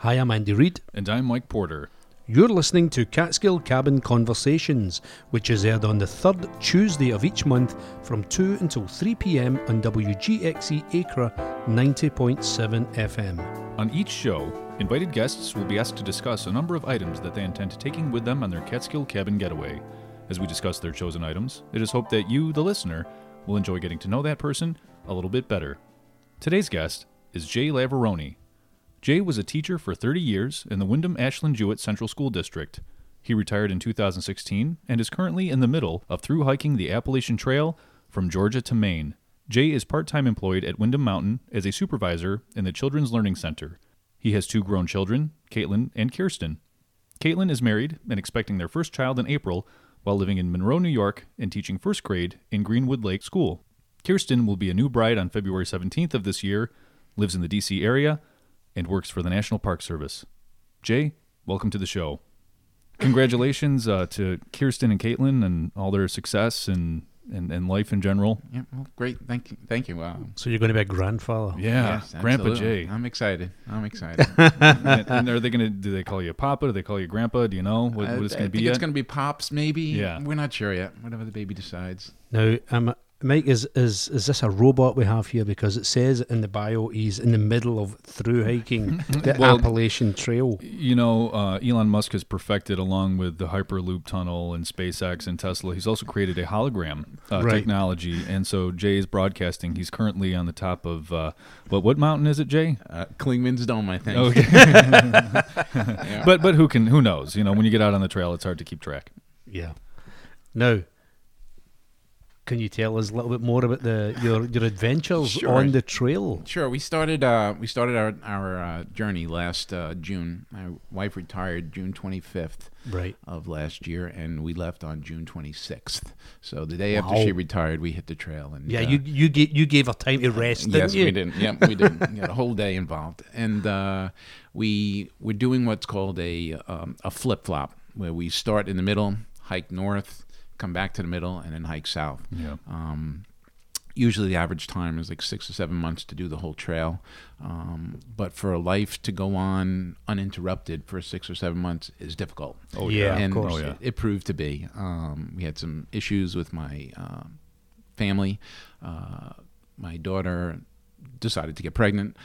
Hi, I'm Andy Reid. And I'm Mike Porter. You're listening to Catskill Cabin Conversations, which is aired on the third Tuesday of each month from 2 until 3 p.m. on WGXE Acra 90.7 FM. On each show, invited guests will be asked to discuss a number of items that they intend taking with them on their Catskill Cabin getaway. As we discuss their chosen items, it is hoped that you, the listener, will enjoy getting to know that person a little bit better. Today's guest is Jay Lavaroni. Jay was a teacher for 30 years in the Windham-Ashland Jewett Central School District. He retired in 2016 and is currently in the middle of through hiking the Appalachian Trail from Georgia to Maine. Jay is part-time employed at Windham Mountain as a supervisor in the Children's Learning Center. He has two grown children, Caitlin and Kirsten. Caitlin is married and expecting their first child in April while living in Monroe, New York, and teaching first grade in Greenwood Lake School. Kirsten will be a new bride on February 17th of this year, lives in the D.C. area, and works for the National Park Service. Jay, welcome to the show. Congratulations to Kirsten and Caitlin and all their success and life in general. Yeah, well, great. Thank you. So you're going to be a grandfather? Yeah, yes, Grandpa Jay. I'm excited. And are they going to? Do they call you Papa? Do they call you Grandpa? Do you know what it's going to be? It's going to be Pops, maybe. Yeah, we're not sure yet. Whatever the baby decides. Now, Mike, is this a robot we have here? Because it says in the bio he's in the middle of through hiking the Appalachian Trail. You know, Elon Musk has perfected, along with the Hyperloop tunnel and SpaceX and Tesla, he's also created a hologram technology. And so Jay is broadcasting. He's currently on the top of, what mountain is it, Jay? Clingman's Dome, I think. Okay. Yeah. But who knows? You know, when you get out on the trail, it's hard to keep track. Yeah. Now, can you tell us a little bit more about your adventures on the trail? Sure. We started our journey last June. My wife retired June 25th of last year, and we left on June 26th. So the day after she retired, we hit the trail. And you gave her time to rest, didn't you? Yes, we did. Yep, we did. We had a whole day involved, and we were doing what's called a flip flop, where we start in the middle, hike north, come back to the middle, and then hike south. Yeah. Usually the average time is like 6 or 7 months to do the whole trail. But for a life to go on uninterrupted for 6 or 7 months is difficult. Oh, yeah. And of course. it proved to be. We had some issues with my family. My daughter decided to get pregnant.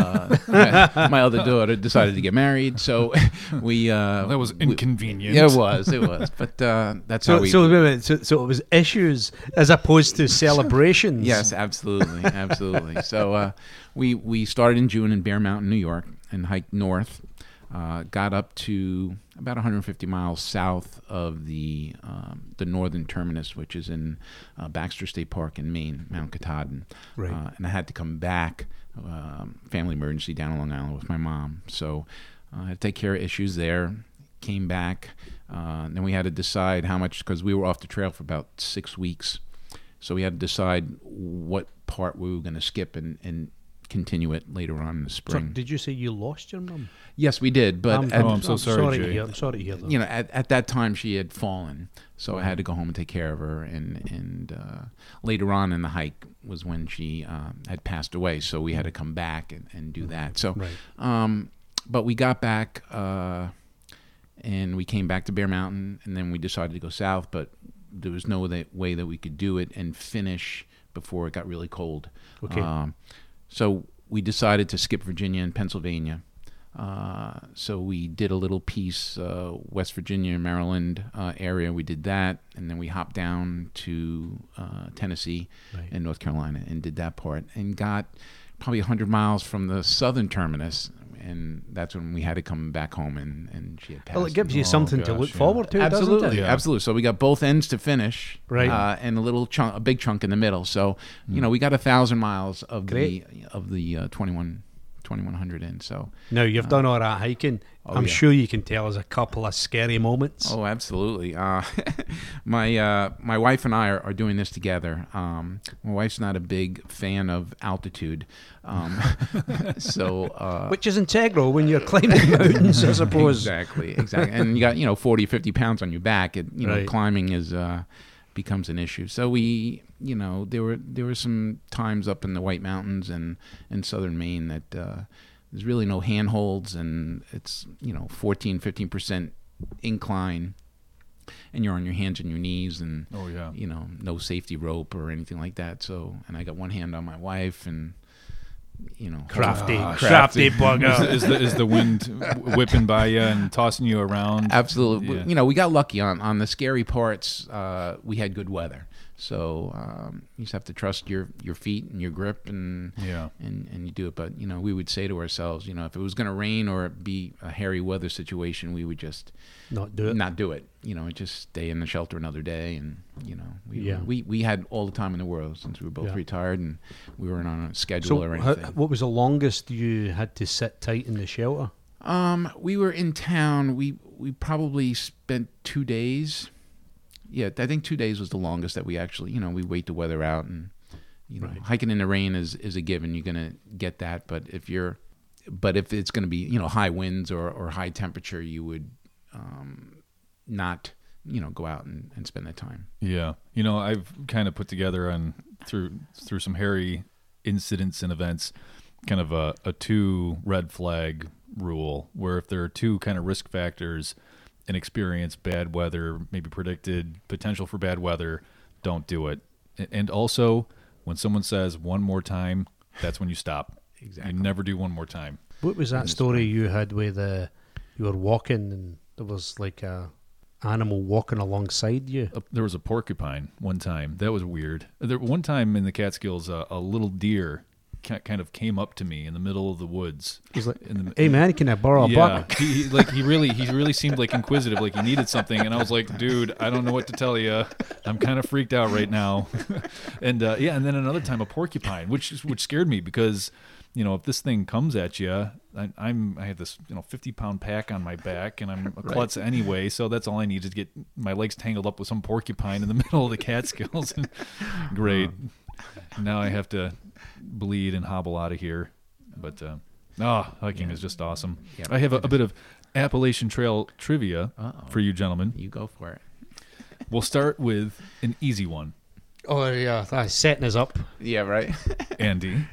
My other daughter decided to get married. So we that was inconvenient. It was. But that's how we. So wait a minute. So it was issues as opposed to celebrations. Yes, absolutely. So we started in June in Bear Mountain, New York, and hiked north. Got up to about 150 miles south of the northern terminus, which is in Baxter State Park in Maine, Mount Katahdin. Right. And I had to come back, family emergency down on Long Island with my mom. So I had to take care of issues there. Came back. Then we had to decide how much, because we were off the trail for about 6 weeks. So we had to decide what part we were going to skip and continue it later on in the spring. So did you say you lost your mum? Yes, we did. But I'm so sorry, Jay. I'm sorry to hear that. You know, at that time she had fallen, so I had to go home and take care of her. And later on in the hike was when she had passed away, so we had to come back and do that. So, but we got back and we came back to Bear Mountain, and then we decided to go south, but there was no way that we could do it and finish before it got really cold. Okay. So we decided to skip Virginia and Pennsylvania. So we did a little piece, West Virginia, Maryland area. We did that, and then we hopped down to Tennessee and North Carolina and did that part, and got probably 100 miles from the southern terminus. And that's when we had to come back home, and she had passed. Well, it gives you something to look forward to, absolutely, doesn't it? Absolutely. So we got both ends to finish, and a big chunk in the middle. So you know, we got 1,000 miles of the 2100 in. So now you've done all that hiking. I'm sure you can tell us a couple of scary moments. Oh, absolutely. My wife and I are doing this together. My wife's not a big fan of altitude, so which is integral when you're climbing mountains, I suppose. Exactly. And you got 40, 50 pounds on your back. Climbing is becomes an issue. So we, there were some times up in the White Mountains and in southern Maine that there's really no handholds, and it's 14-15% incline, and you're on your hands and your knees, and no safety rope or anything like that. So, and I got one hand on my wife, and crafty bugger. Is the wind whipping by you and tossing you around? Absolutely. Yeah. We got lucky on the scary parts. We had good weather, so you just have to trust your feet and your grip, and you do it. But we would say to ourselves, if it was going to rain or be a hairy weather situation, we would just not do it. Just stay in the shelter another day, and we had all the time in the world since we were both retired, and we weren't on a schedule or anything. What was the longest you had to sit tight in the shelter? We were in town. We probably spent 2 days. Yeah, I think 2 days was the longest that we actually, we wait the weather out, and hiking in the rain is a given. You're gonna get that, but if it's gonna be high winds or high temperature, you would not go out and spend that time. Yeah, I've kind of put together through some hairy incidents and events, kind of a 2 red flag rule, where if there are 2 kind of risk factors, inexperience, bad weather, maybe predicted potential for bad weather, don't do it. And also, when someone says one more time, that's when you stop. Exactly. You never do one more time. What was that story you had where you were walking and there was like a animal walking alongside you? There was a porcupine one time. That was weird. One time in the Catskills, a little deer kind of came up to me in the middle of the woods. He's like, "Hey man, can I borrow a buck?" he really seemed like inquisitive, like he needed something, and I was like, "Dude, I don't know what to tell you. I'm kind of freaked out right now." And and then another time a porcupine, which scared me because, if this thing comes at you, I have this 50-pound pack on my back, and I'm a klutz anyway, so that's all I need to get my legs tangled up with some porcupine in the middle of the Catskills. Great. Now I have to bleed and hobble out of here. But hiking is just awesome. Yeah, I have a bit of Appalachian Trail trivia for you gentlemen. You go for it. We'll start with an easy one. Oh yeah, that's setting us up. Yeah, right. Andy.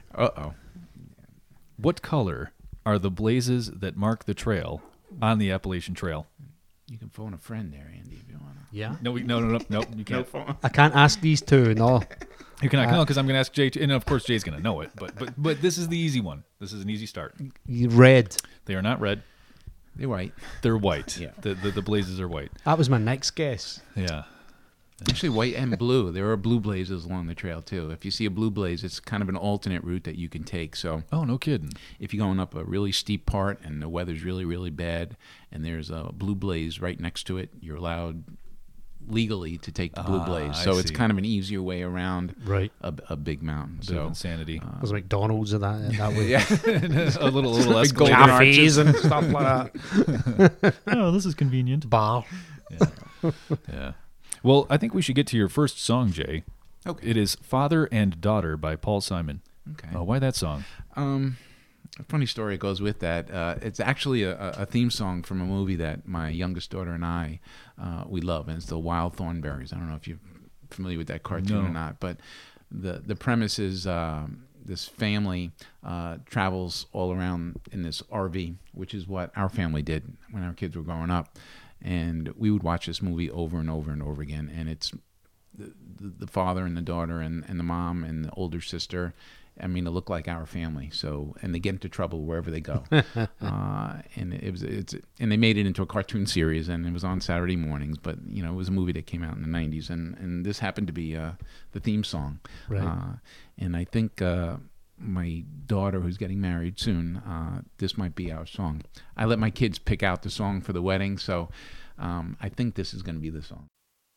What color are the blazes that mark the trail on the Appalachian Trail? You can phone a friend there, Andy, if you want to. Yeah. No, you can't. I can't ask these two. No. You cannot, because I'm going to ask Jay, and of course Jay's going to know it. But this is the easy one. This is an easy start. Red. They are not red. They're white. They're white. Yeah. The blazes are white. That was my next guess. Yeah. Actually, white and blue. There are blue blazes along the trail too. If you see a blue blaze, it's kind of an alternate route that you can take. So, oh, no kidding. If you're going up a really steep part and the weather's really, really bad, and there's a blue blaze right next to it, you're allowed legally to take the blue blaze. So it's kind of an easier way around a big mountain. So insanity. There's McDonald's in that way. Yeah. a little less cafes and stuff like that. Oh, this is convenient. Bar. Yeah. Well, I think we should get to your first song, Jay. Okay. It is Father and Daughter by Paul Simon. Okay. Why that song? A funny story goes with that. It's actually a theme song from a movie that my youngest daughter and I, we love, and it's The Wild Thornberrys. I don't know if you're familiar with that cartoon or not, but the premise is this family travels all around in this RV, which is what our family did when our kids were growing up. And we would watch this movie over and over and over again. And it's the father and the daughter and the mom and the older sister. I mean, they look like our family. So, and they get into trouble wherever they go. And and they made it into a cartoon series, and it was on Saturday mornings. But it was a movie that came out in the '90s, and this happened to be the theme song. Right. And I think my daughter, who's getting married soon, this might be our song. I let my kids pick out the song for the wedding, so I think this is going to be the song.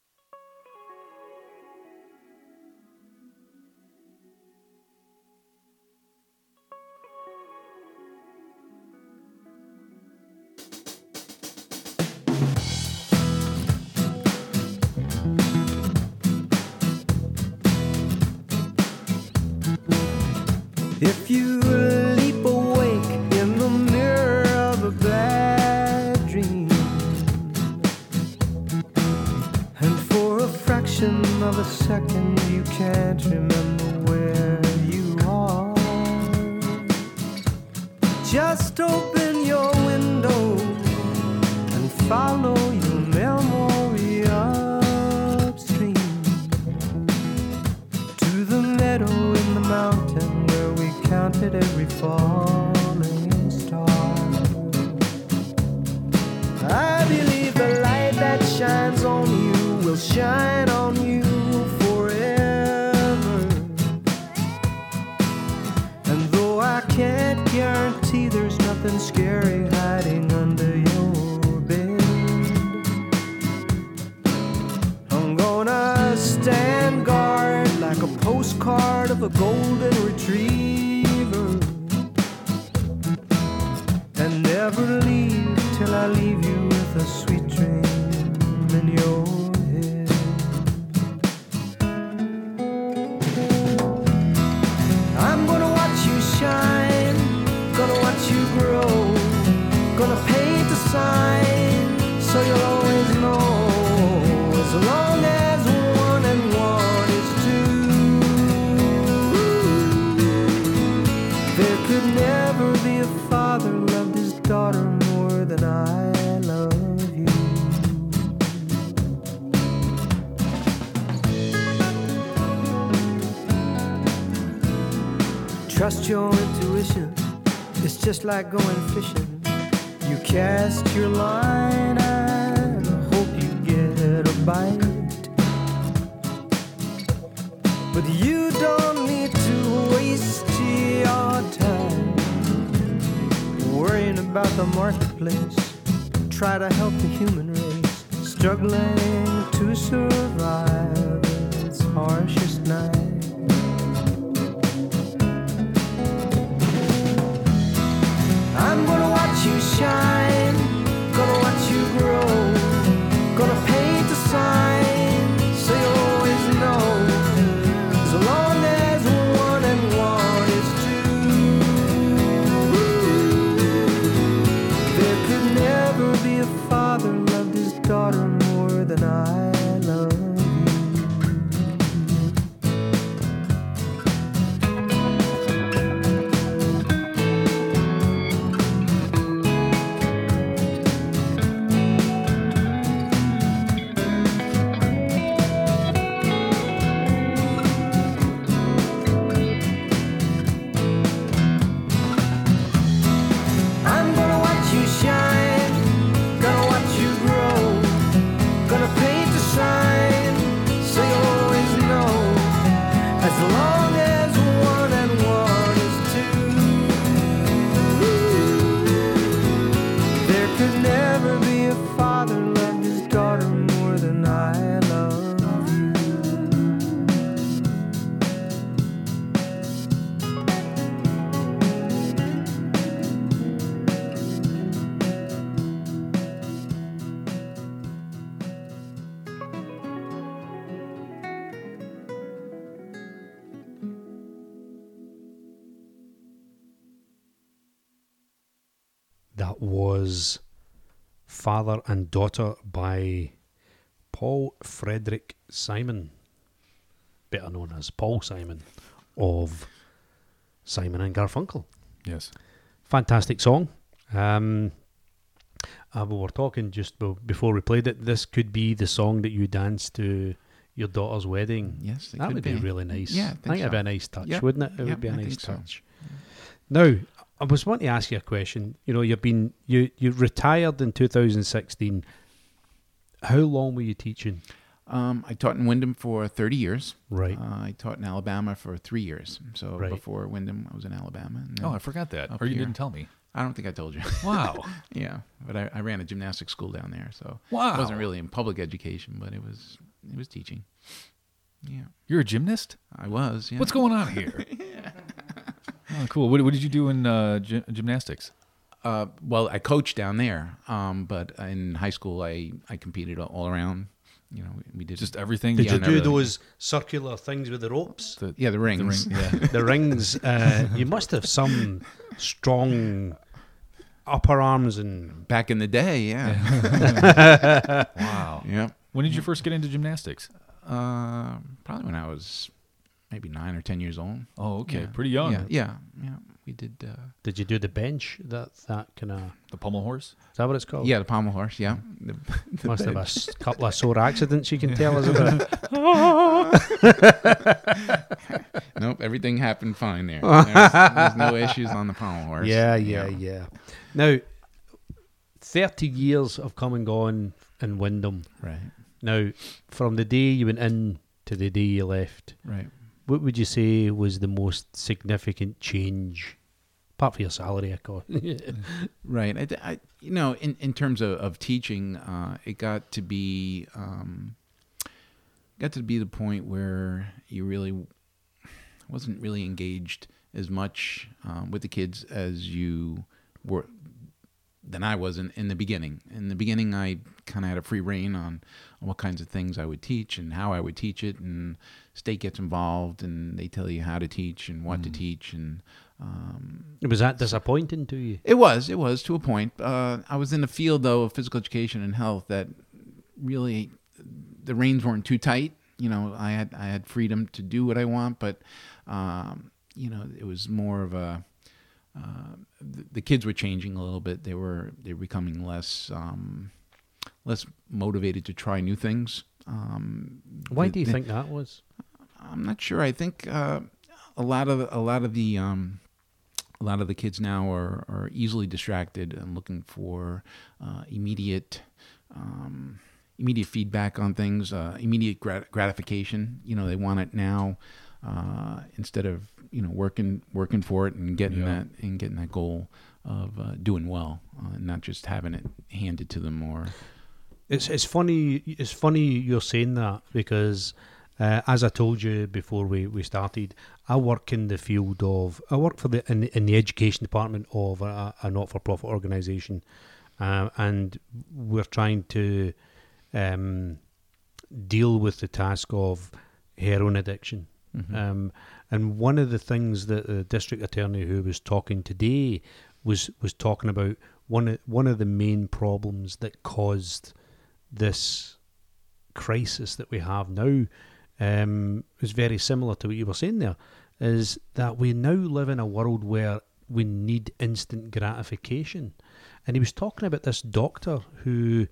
If you leap awake in the mirror of a bad dream, and for a fraction of a second you can't remember where you are, Just open your window and follow your memory upstream to the meadow in the mountain where we counted every falling star. I believe the light that shines on you will shine on you forever. And though I can't guarantee there's nothing scary hiding under your bed, I'm gonna stand guard like a postcard of a golden retriever and never leave till I leave you with a sweet dream in your head. I'm gonna watch you shine, gonna watch you grow, gonna paint a sign so you'll always know. As long as 1 and 1 is 2, there could never be a father loved his daughter more than I love you. Trust your intuition, it's just like going fishing. You cast your line and hope you get a bite, but you don't need to waste your time worrying about the marketplace. Try to help the human race struggling to survive its harshest night. I'm gonna watch you shine, gonna watch you grow, gonna paint a sign so you'll always know. As long as 1 and 1 is 2, there could never be a father loved his daughter more than I love you. I'm gonna watch you shine, gonna watch you grow, gonna paint a sign so you'll always know. As long as 1 and 1 is 2, there could never be a father loved his daughter more than I love you. That was Father and Daughter by Paul Frederick Simon, better known as Paul Simon of Simon and Garfunkel. Yes. Fantastic song. We were talking just before we played it. This could be the song that you danced to your daughter's wedding. Yes, it that could would be really nice. Yeah, I think it'd be so. a nice touch, Yep. wouldn't it? It Yep, would be a I nice think so. touch. Now, I was wanting to ask you a question. You know, you retired in 2016. How long were you teaching? I taught in Wyndham for 30 years. Right. I taught in Alabama for 3 years. So Right. before Wyndham, I was in Alabama. And then Oh, I forgot that. up Or you here. didn't tell me. I don't think I told you. Wow. Yeah, but I ran a gymnastics school down there, so Wow. it wasn't really in public education, but it was teaching. Yeah, You're a gymnast? I was. Yeah. What's going on here? Oh, cool. What did you do in gymnastics? Well, I coached down there, but in high school, I competed all around. You know, we did Just everything? Did Yeah, you no, do really. those circular things with the ropes? the The rings. ring, yeah. The rings. You must have some strong upper arms and... Back in the day, yeah. Wow. Yeah. When did you first get into gymnastics? Probably when I was maybe 9 or 10 years old. Oh, okay. Yeah. Pretty young. Yeah. we did. Did you do the bench? That kind of. The pommel horse? Is that what it's called? Yeah, the pommel horse. Yeah, the Must have bench. a couple of sore accidents you can tell us about. Nope, everything happened fine there. There's no issues on the pommel horse. Yeah. Now, 30 years have come and gone in Wyndham. Right. Now, from the day you went in to the day you left, Right. what would you say was the most significant change? Apart from your salary, of course. Right. I in terms of teaching, it got to be the point where you really wasn't really engaged as much with the kids as you were than I was in the beginning. In the beginning, I kind of had a free rein on what kinds of things I would teach and how I would teach it, and state gets involved and they tell you how to teach and what to teach. And Was that disappointing to you? It was to a point. I was in the field, though, of physical education and health that really the reins weren't too tight. I had freedom to do what I want, but it was more of a the kids were changing a little bit. They were becoming less motivated to try new things. Why do you think that was? I'm not sure. I think a lot of the kids now are easily distracted and looking for immediate feedback on things, immediate gratification. They want it now instead of working for it and getting that goal of doing well, not just having it handed to them. Or it's funny you're saying that, because as I told you before we started, I work in the field of in the education department of a not-for-profit organisation, and we're trying to deal with the task of heroin addiction. Mm-hmm. And one of the things that the district attorney who was talking today was talking about, one of the main problems that caused this crisis that we have now is very similar to what you were saying there, is that we now live in a world where we need instant gratification. And he was talking about this doctor who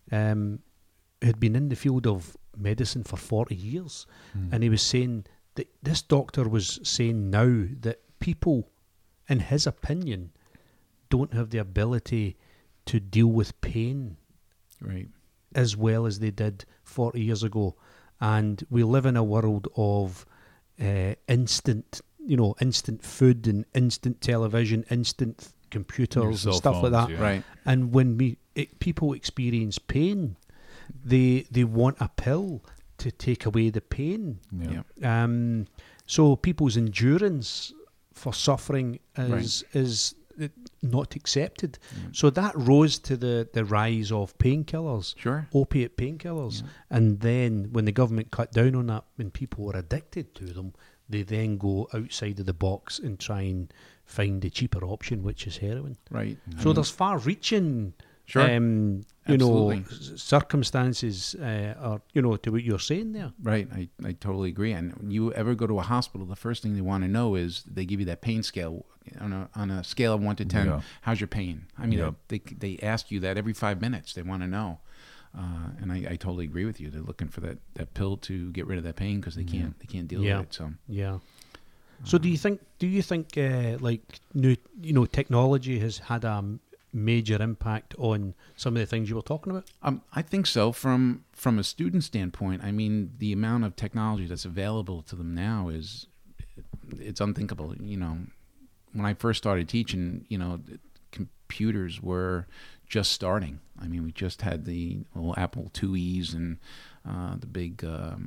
had been in the field of medicine for 40 years. And he was saying that this doctor was saying now that people, in his opinion, don't have the ability to deal with pain right. as well as they did 40 years ago. And we live in a world of instant food and instant television, instant computers and stuff like that. Yeah. Right. And when people experience pain, they want a pill to take away the pain. Yeah. So people's endurance for suffering is not accepted. Yeah. So that rose to the rise of painkillers, Sure. opiate painkillers. Yeah. And then when the government cut down on that, when people were addicted to them, they then go outside of the box and try and find the cheaper option, which is heroin. Right. So there's far-reaching Sure. Absolutely. circumstances, or to what you're saying there. Right. I totally agree. And when you ever go to a hospital, the first thing they want to know is they give you that pain scale on a scale of 1 to 10. Yeah. How's your pain? I mean, Yeah. they ask you that every 5 minutes. They want to know. And I totally agree with you. They're looking for that pill to get rid of that pain because they can't deal with it. So Yeah. So do you think like new technology has had a major impact on some of the things you were talking about? I think so. From a student standpoint, I mean, the amount of technology that's available to them now it's unthinkable. When I first started teaching, computers were just starting. I mean, we just had the little Apple IIes and the big the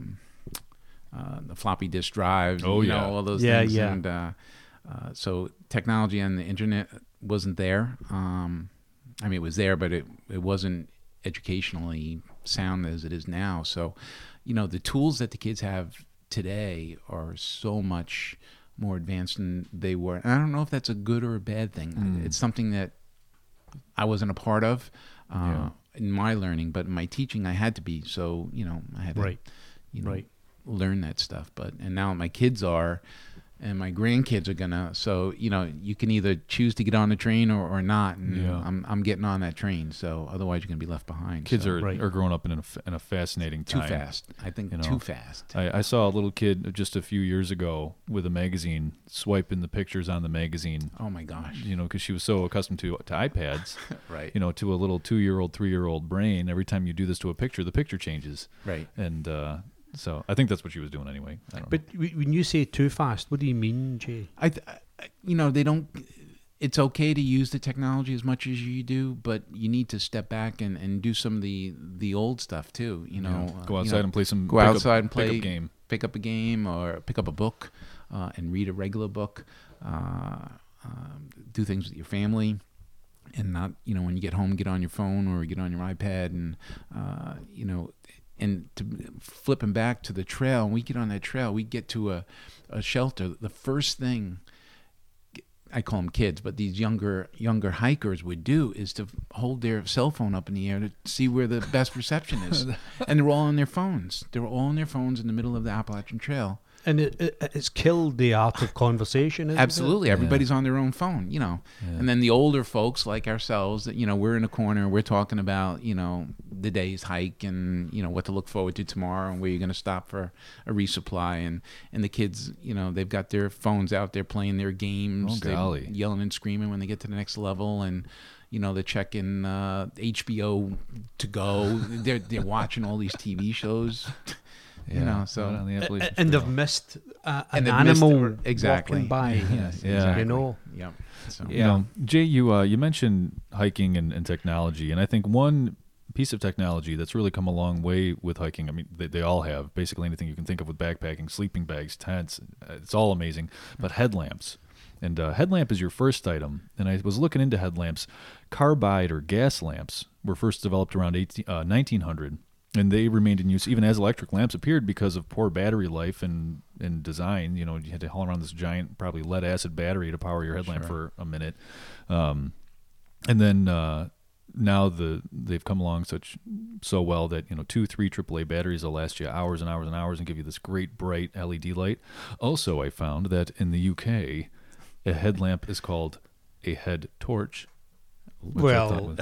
floppy disk drives. Oh, yeah. All those Yeah, things. yeah. And so technology and the internet wasn't there. I mean, it was there, but it wasn't educationally sound as it is now. So, the tools that the kids have today are so much more advanced than they were. And I don't know if that's a good or a bad thing. It's something that I wasn't a part of in my learning, but in my teaching, I had to be. So, I had to, Right. learn that stuff. And now my kids are, and my grandkids are gonna. So you can either choose to get on the train or not. And I'm getting on that train. So otherwise, you're gonna be left behind. Kids are growing up in a fascinating time. Too fast, I think. Too fast. I saw a little kid just a few years ago with a magazine, swiping the pictures on the magazine. Oh my gosh! Because she was so accustomed to iPads, right? To a little 2-year-old, 3-year-old brain. Every time you do this to a picture, the picture changes, right? And so I think that's what she was doing anyway. But when you say too fast, what do you mean, Jay? They don't. It's okay to use the technology as much as you do, but you need to step back and do some of the old stuff too. Go outside and play some. Go outside and play. Pick up game. Pick up a game or pick up a book and read a regular book. Do things with your family, and not when you get home, get on your phone or get on your iPad, and And to flipping back to the trail, when we get on that trail, we get to a shelter. The first thing, I call them kids, but these younger hikers would do is to hold their cell phone up in the air to see where the best reception is. And they're all on their phones. They were all on their phones in the middle of the Appalachian Trail. And it's killed the art of conversation, isn't Absolutely. it? Everybody's on their own phone, Yeah. And then the older folks like ourselves, that we're in a corner, we're talking about, the day's hike and, what to look forward to tomorrow and where you're going to stop for a resupply. And the kids, they've got their phones out there playing their games. Oh, golly. They're yelling and screaming when they get to the next level. And, they're checking HBO to go. They're watching all these TV shows. So on the Appalachian and Trail. they've missed an animal exactly walking by. Yes, exactly. Yep. So, Jay, you mentioned hiking and technology, and I think one piece of technology that's really come a long way with hiking. I mean, they all have basically anything you can think of with backpacking, sleeping bags, tents. It's all amazing. But headlamps. And headlamp is your first item. And I was looking into headlamps. Carbide or gas lamps were first developed around 1900. And they remained in use even as electric lamps appeared because of poor battery life and design. You had to haul around this giant, probably lead-acid battery to power your headlamp for a minute. And then now they've come along so well that 2-3 AAA batteries will last you hours and hours and hours and give you this great bright LED light. Also, I found that in the UK, a headlamp is called a head torch. Well,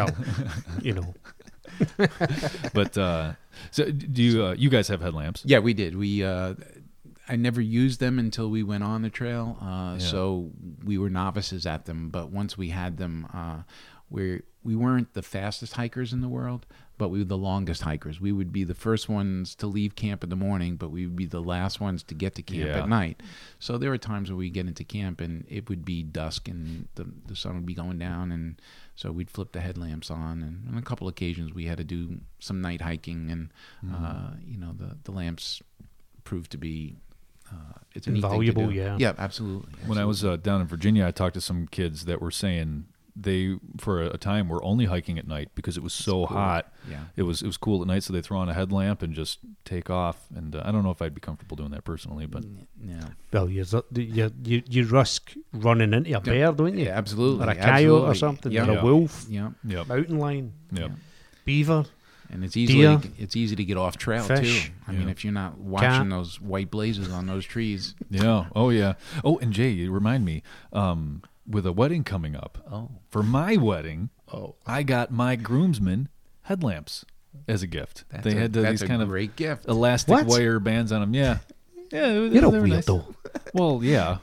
But so do you guys have headlamps? Yeah, we did. I never used them until we went on the trail, so we were novices at them. But once we had them, we weren't the fastest hikers in the world, but we were the longest hikers. We would be the first ones to leave camp in the morning, but we would be the last ones to get to camp at night. So there were times where we'd get into camp and it would be dusk and the sun would be going down, and so we'd flip the headlamps on. And on a couple occasions we had to do some night hiking, and the lamps proved to be it's a neat invaluable. thing to do. Yeah, Yeah, absolutely. When I was down in Virginia, I talked to some kids that were saying they, for a time, were only hiking at night because it was so hot. Yeah. It was cool at night, so they throw on a headlamp and just take off. And I don't know if I'd be comfortable doing that personally, but Yeah. Well, you risk running into a bear, don't you? Yeah, absolutely. Or a coyote or something, Yeah. or a wolf, Yeah. mountain lion, yeah. beaver. And it's Deer, easy to get off trail fish. too. I mean, if you're not watching those white blazes on those trees. Yeah. Oh, yeah. Oh, and Jay, you remind me, with a wedding coming up, for my wedding, I got my groomsmen headlamps as a gift. They had these kind of great gift. elastic wire bands on them. Yeah. Yeah, You're a they were nice. weirdo. Well, yeah.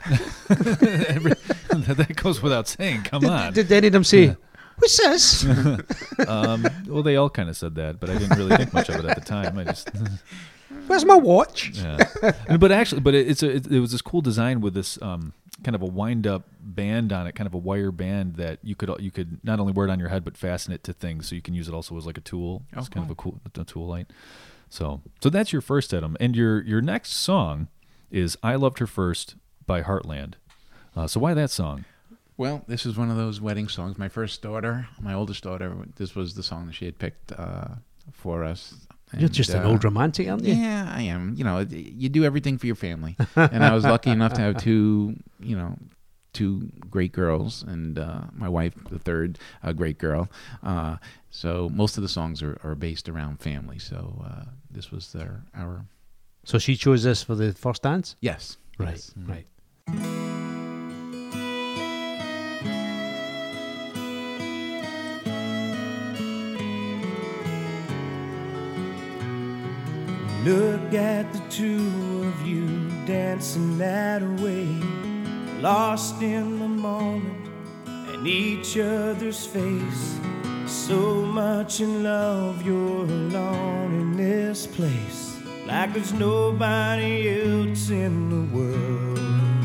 That goes without saying. Come on. Did any of them say, "What's this?" Well, they all kind of said that, but I didn't really think much of it at the time. I just, Where's my watch? yeah. But it was this cool design with this kind of a wind-up band on it, kind of a wire band that you could not only wear it on your head but fasten it to things, so you can use it also as like a tool. It's kind of a tool light. So that's your first item, and your next song is "I Loved Her First" by Heartland. So why that song? Well, this is one of those wedding songs. My first daughter, my oldest daughter, this was the song that she had picked for us. You're just an old romantic, aren't you? Yeah, I am. You do everything for your family. And I was lucky enough to have two great girls, and my wife, the third, a great girl. So most of the songs are based around family. So this was our... So she chose this for the first dance? Yes. Right, Yes. right. Look at the two of you dancing that way, lost in the moment and each other's face. So much in love, you're alone in this place, like there's nobody else in the world.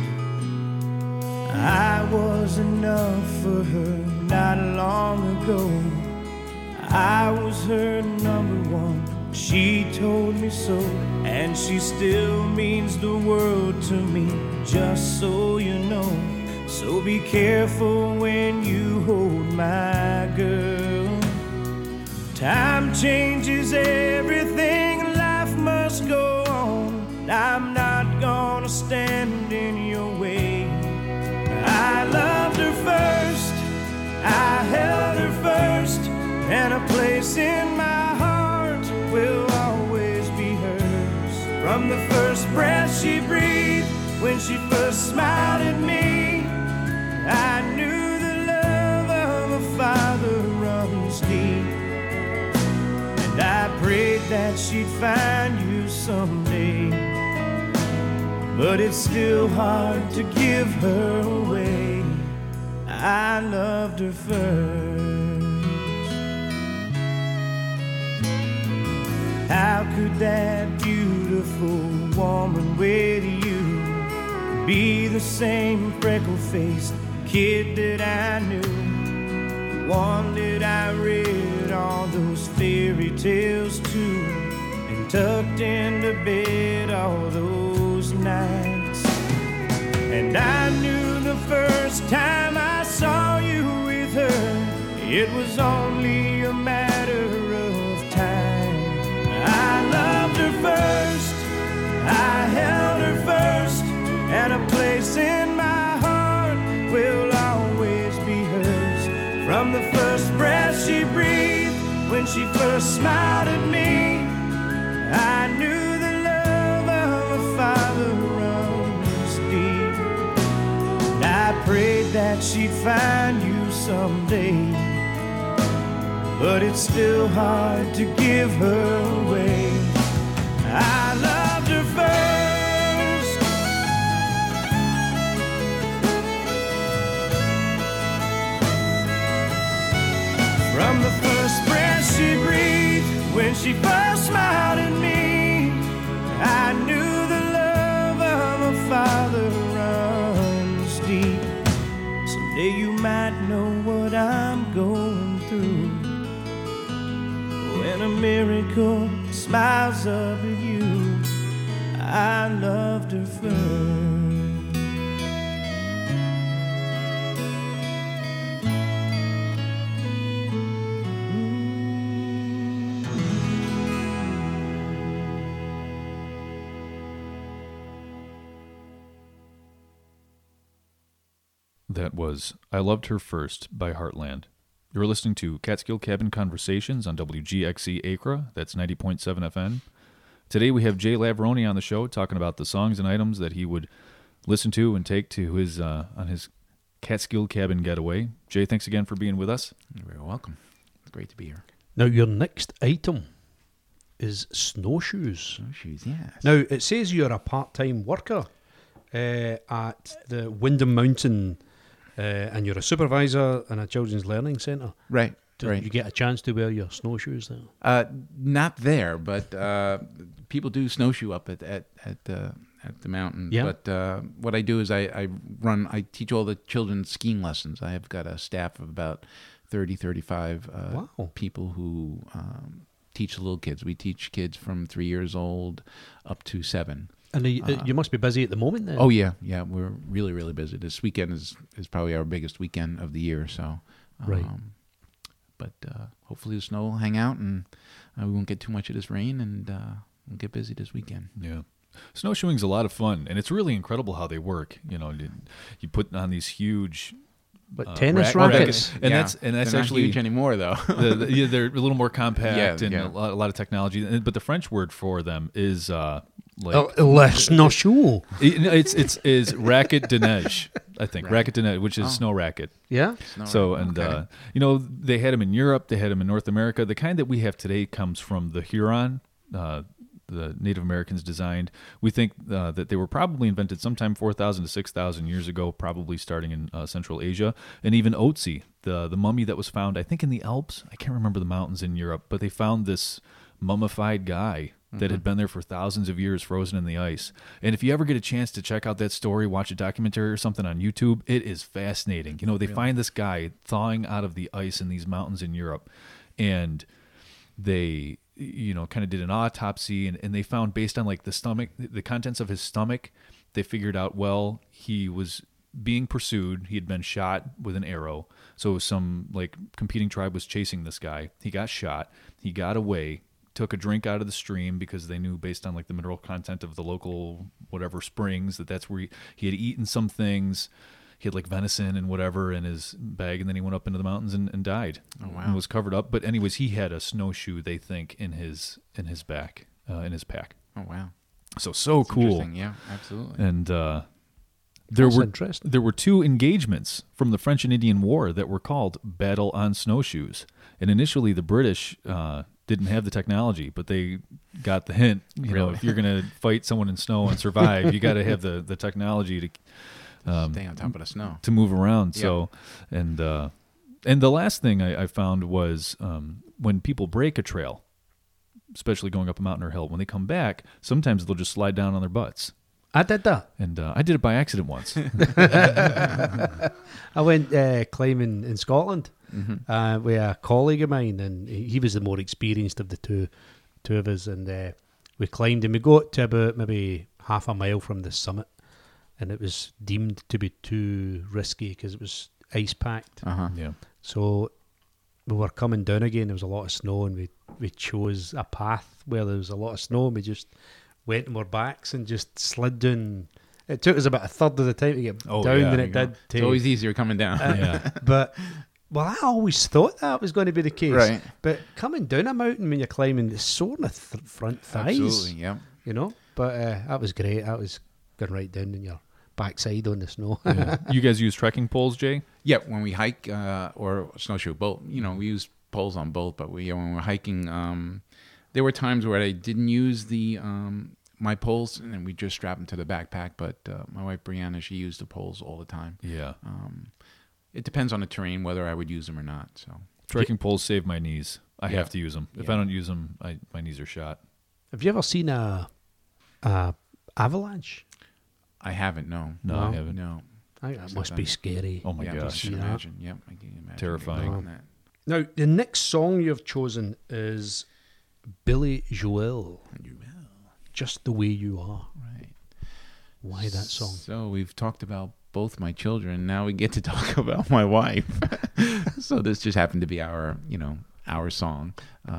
I was enough for her not long ago. I was her number one, she told me so, and she still means the world to me, just so you know. So be careful when you hold my girl. Time changes everything, life must go on. I'm not gonna stand in your way. I loved her first, I held her first, and a place in my heart will always be hers. From the first breath she breathed, when she first smiled at me, I knew the love of a father runs deep. And I prayed that she'd find you someday, but it's still hard to give her away. I loved her first. How could that beautiful woman with you be the same freckle-faced kid that I knew? One that I read all those fairy tales to, and tucked into bed all those nights. And I knew the first time I saw you with her, it was only a matter of time. I loved her first, I held her first, and a place in my heart will always be hers. From the first breath she breathed, when she first smiled at me, I knew the love of a father runs deep. And I prayed that she'd find you someday, but it's still hard to give her away. I loved her first. From the first breath she breathed, when she first smiled at me, I knew the love of a father runs deep. Someday you might know what I'm going through, when a miracle smiles up at you. I loved her first. That was I Loved Her First by Heartland. You're listening to Catskill Cabin Conversations on WGXE Acra, that's 90.7 FM. Today we have Jay Laveroni on the show talking about the songs and items that he would listen to and take to his on his Catskill Cabin getaway. Jay, thanks again for being with us. You're very welcome. It's great to be here. Now, your next item is snowshoes. Snowshoes, yes. Now, it says you're a part-time worker at the Wyndham Mountain, and you're a supervisor in a children's learning centre. Right. Do you get a chance to wear your snowshoes there? Not there, but people do snowshoe up at the mountain. Yeah. But what I do is I teach all the children skiing lessons. I have got a staff of about 30, 35 Wow. people who teach the little kids. We teach kids from 3 years old up to 7. And you must be busy at the moment then. Oh yeah, we're really, really busy. This weekend is probably our biggest weekend of the year. So, Right. But hopefully the snow will hang out, and we won't get too much of this rain, and we'll get busy this weekend. Yeah. Snowshoeing's a lot of fun, and it's really incredible how they work. You know, you put on these huge But tennis rackets. and Yeah. that's They're actually not huge anymore, though. they're a little more compact and Yeah. a lot of technology. But the French word for them is Le snowshoe. it's racket de neige, I think. Racket de neige, which is snow racket. Yeah. So, and they had them in Europe, they had them in North America. The kind that we have today comes from the Huron, the Native Americans designed. We think that they were probably invented sometime 4,000 to 6,000 years ago, probably starting in Central Asia. And even Otzi, the mummy that was found, I think in the Alps, I can't remember the mountains in Europe, but they found this mummified guy that had been there for thousands of years, frozen in the ice. And if you ever get a chance to check out that story, watch a documentary or something on YouTube, it is fascinating. You know, they find this guy thawing out of the ice in these mountains in Europe, and they, you know, kind of did an autopsy, and they found, based on like the stomach, the contents of his stomach, they figured out, well, he was being pursued. He had been shot with an arrow. So some like competing tribe was chasing this guy. He got shot. He got away, took a drink out of the stream because they knew, based on like the mineral content of the local whatever springs, that's where he had eaten some things. He had like venison and whatever in his bag, and then he went up into the mountains and died. Oh, wow. And was covered up. But anyways, he had a snowshoe, they think, in his back, in his pack. Oh, wow. So That's cool. interesting. Yeah, absolutely. And That's interesting. there were 2 engagements from the French and Indian War that were called Battle on Snowshoes. And initially the British didn't have the technology, but they got the hint. You know, if you're going to fight someone in snow and survive, you got to have the technology to stay on top of the snow, to move around. Yep. So, and the last thing I found was when people break a trail, especially going up a mountain or hill, when they come back, sometimes they'll just slide down on their butts. I did that. And I did it by accident once. I went climbing in Scotland with a colleague of mine, and he was the more experienced of the two of us, and we climbed, and we got to about maybe half a mile from the summit, and it was deemed to be too risky because it was ice packed. Yeah. So we were coming down again. There was a lot of snow, and we chose a path where there was a lot of snow, and we just went on our backs and just slid down. It took us about a third of the time to get down than it did to... It's always easier coming down. Yeah. But, well, I always thought that was going to be the case. Right. But coming down a mountain when you're climbing, it's sore in the front thighs. Absolutely, yeah. You know? But that was great. That was going right down in your backside on the snow. Yeah. You guys use trekking poles, Jay? Yeah, when we hike or snowshoe, both. You know, we use poles on both, but when we're hiking, there were times where I didn't use the my poles, and then we just strap them to the backpack. But my wife Brianna, she used the poles all the time. Yeah. It depends on the terrain whether I would use them or not. So Trekking poles save my knees. I have to use them. If Yeah. I don't use them, my knees are shot. Have you ever seen a avalanche? I haven't. No, I haven't. No. I think that It's must not be done. scary. Oh my Yeah, I gosh. can Yeah. imagine. Yep, I can imagine. Terrifying. On that. Now, the next song you've chosen is Billy Joel, Just the Way You Are. Right. Why that song? So we've talked about both my children. Now we get to talk about my wife. So this just happened to be our song.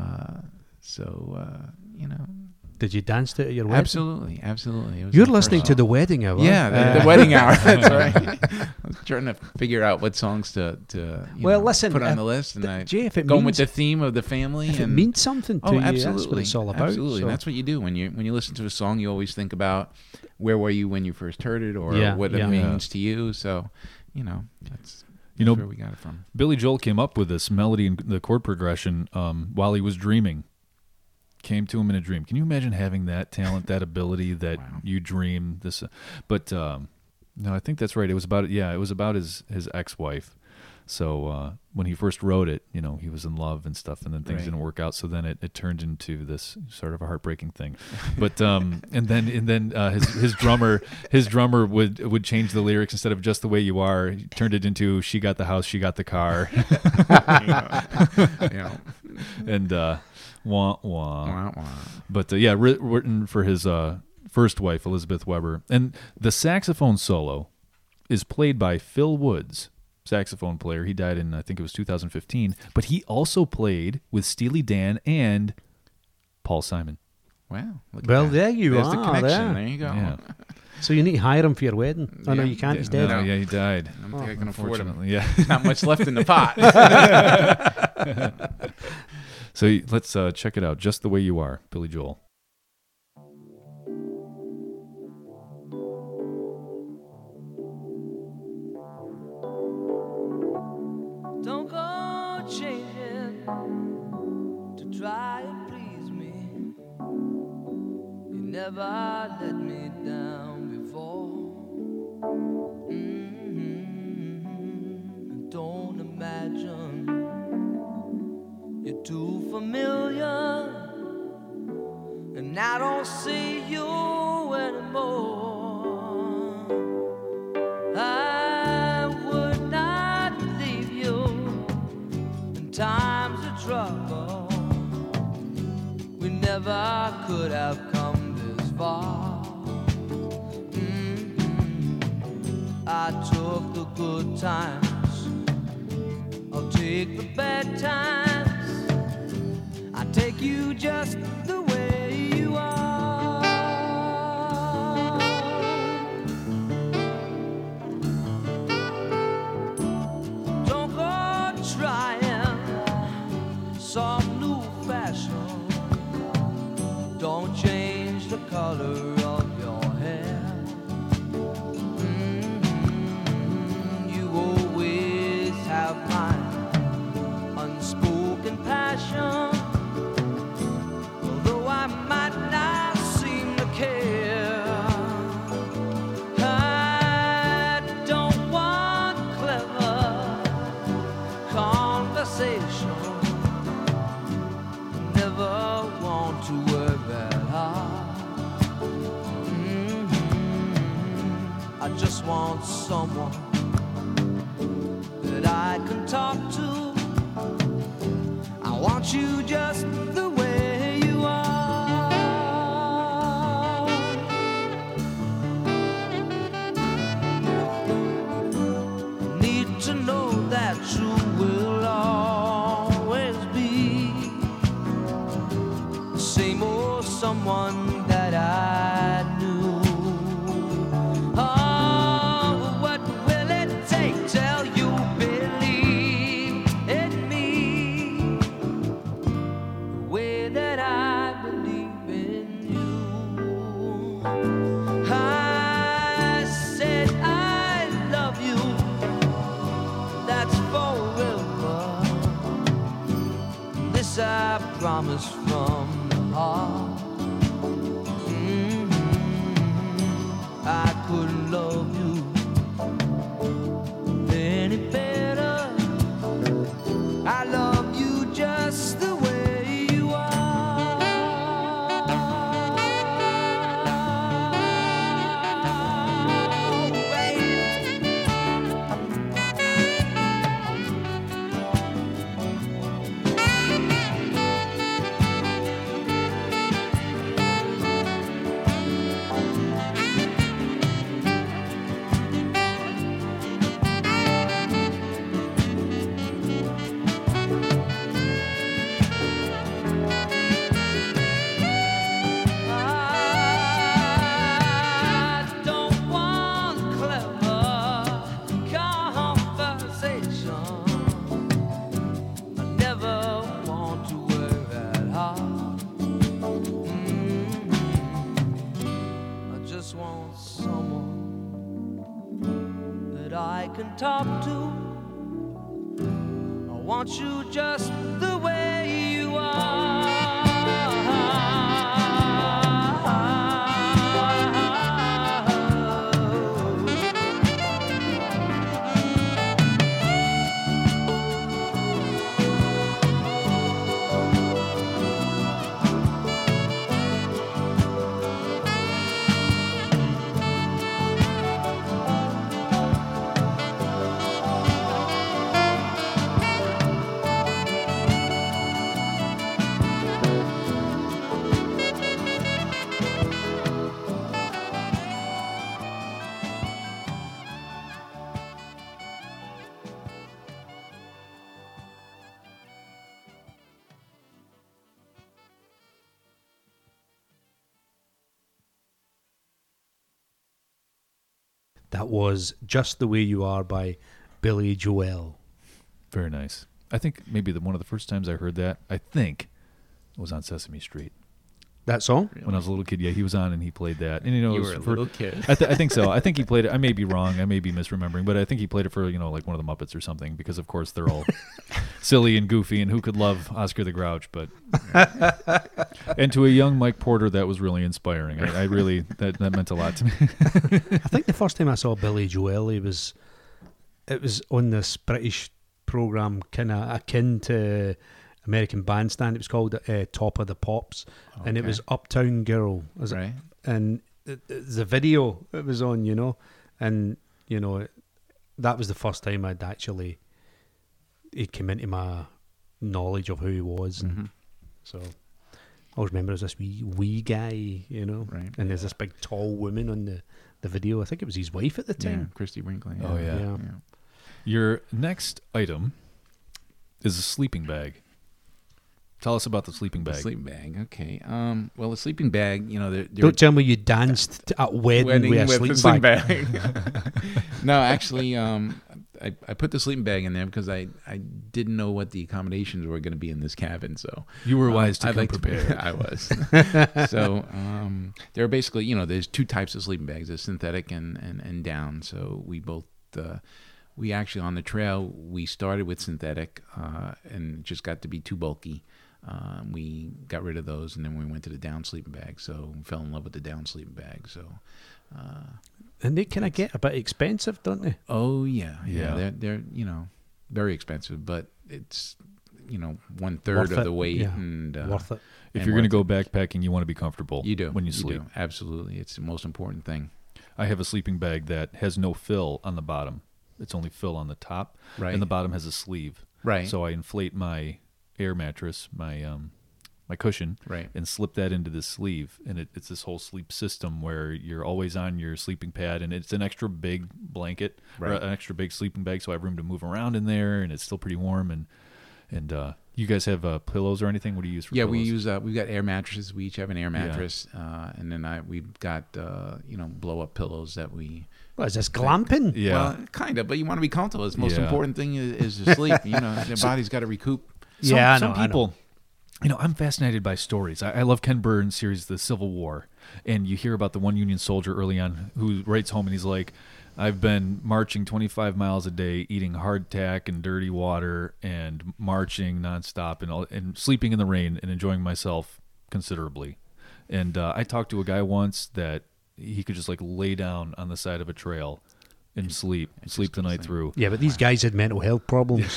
Did you dance to it at your wedding? Absolutely. It was You're my listening first to song. the wedding hour. Yeah, the wedding hour. That's right. I was trying to figure out what songs to listen, put on the list, and I Jay, if it going means, with the theme of the family. if it and means something to oh, you, absolutely, that's what it's all about. Absolutely, So. and that's what you do when you listen to a song. You always think about where were you when you first heard it, or what it means to you. So, that's where we got it from. Billy Joel came up with this melody and the chord progression while he was dreaming. Came to him in a dream. Can you imagine having that talent, that ability that you dream this? But no, I think that's right. It was about his ex-wife. So when he first wrote it, he was in love and stuff, and then things didn't work out. So then it turned into this sort of a heartbreaking thing. But and then his drummer would change the lyrics. Instead of Just the Way You Are, he turned it into She Got the House, She Got the Car. And wah wah. But written for his first wife, Elizabeth Weber. And the saxophone solo is played by Phil Woods, saxophone player. He died in, I think it was 2015. But he also played with Steely Dan and Paul Simon. Wow. Well, there you There's are. the connection. There you go. Yeah. So you need to hire him for your wedding. Oh, no, you can't. He's dead. No, yeah, he died. I don't think I can afford him. Unfortunately, yeah. Not much left in the pot. So let's check it out. Just the Way You Are, Billy Joel. Don't go changing to try and please me. never let me down before. Don't imagine you're too familiar, and I don't see you anymore. I would not leave you in times of trouble. We never could have come this far. I took the good times, I'll take the bad times. I take you just the way you are. Don't go trying some new fashion. Don't change the color of your hair. You always have my unspoken passion. Although I might not seem to care, I don't want clever conversation. Never want to work that hard. I just want someone that I can talk to. I want you just the way you are. Need to know that you will always be the same old someone that I knew. Oh, what will it take till you believe in me the way that I believe in you? I said I love you, that's forever. This I promise from the heart. I couldn't love you any better. I love you just the way you are. I don't want clever conversation. I never want to work that hard. I just want someone that I can talk to. I want you just the way you are. That was Just the Way You Are by Billy Joel. Very nice. I think maybe one of the first times I heard that, I think, was on Sesame Street. That song? When I was a little kid, yeah, he was on and he played that. And it You was were a for, little kid. I think so. I think he played it. I may be wrong. I may be misremembering, but I think he played it for like one of the Muppets or something. Because of course they're all silly and goofy, and who could love Oscar the Grouch? But and to a young Mike Porter, that was really inspiring. I really that meant a lot to me. I think the first time I saw Billy Joel, it was on this British program, kind of akin to American Bandstand. It was called Top of the Pops, and it was Uptown Girl, Right. and the video it was on, and that was the first time he came into my knowledge of who he was, and so I always remember as this wee guy, Right. and there's this big tall woman on the video. I think it was his wife at the Yeah, time. Christy Brinkley. Oh, yeah. Your next item is a sleeping bag. Tell us about the sleeping bag. The sleeping bag. Okay. Well, the sleeping bag. Don't tell me you danced at wedding with a sleeping bag. No, actually, I put the sleeping bag in there because I didn't know what the accommodations were going to be in this cabin. So You were wise to come to prepared. I was. So there are basically, there's two types of sleeping bags: there's synthetic and down. So we both. We actually on the trail we started with synthetic and it just got to be too bulky. We got rid of those, and then we went to the down sleeping bag. So we fell in love with the down sleeping bag. So, and they kind of get a bit expensive, don't they? oh yeah. Yeah. They're very expensive, but it's 1/3 Worth of it, the weight, yeah. and Worth it. If and you're going to worth go it. backpacking, you want to be comfortable. You do when you sleep. do. Absolutely, it's the most important thing. I have a sleeping bag that has no fill on the bottom. It's only fill on the top, Right. and the bottom has a sleeve. Right. So I inflate my air mattress, my cushion, Right. and slip that into this sleeve, and it's this whole sleep system where you're always on your sleeping pad, and it's an extra big blanket or Right. an extra big sleeping bag, so I have room to move around in there, and it's still pretty warm. And you guys have pillows or anything? What do you use for Yeah, pillows? we use we've got air mattresses. We each have an air mattress, and then we've got blow up pillows that we. What is this, glamping? Yeah. Well, kind of, but you want to be comfortable. The most Yeah. important thing is to sleep. Their body's got to recoup. Some, Yeah, I some know, I know. people, I'm fascinated by stories. I love Ken Burns' series, The Civil War, and you hear about the one Union soldier early on who writes home and he's like, I've been marching 25 miles a day, eating hardtack and dirty water, and marching nonstop, and sleeping in the rain and enjoying myself considerably. And I talked to a guy once that he could just lay down on the side of a trail and sleep the night through. Yeah, but these guys had mental health problems.